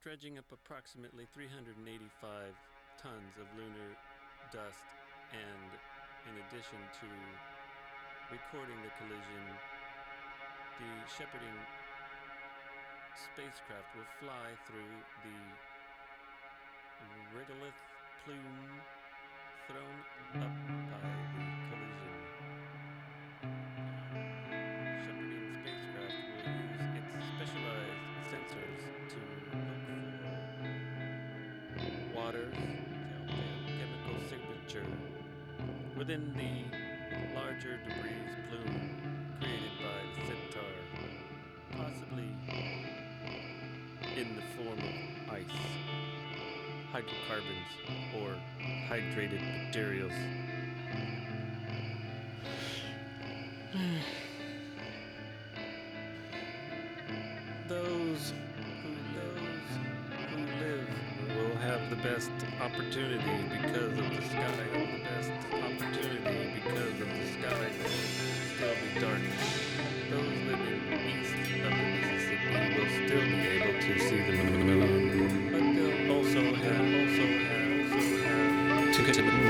dredging up approximately 385 tons of lunar dust, and in addition to recording the collision, the shepherding spacecraft will fly through the regolith plume thrown up by the collision. Shepherding spacecraft will use its specialized sensors to look for water, telltale chemical signature within the larger debris plume created by the Centaur, possibly in the form of ice, hydrocarbons, or hydrated materials. Those who live will have the best opportunity because of the sky. The best opportunity because of the sky will still be dark. Those living east of the Mississippi will still be able to see the moon, but they'll also have to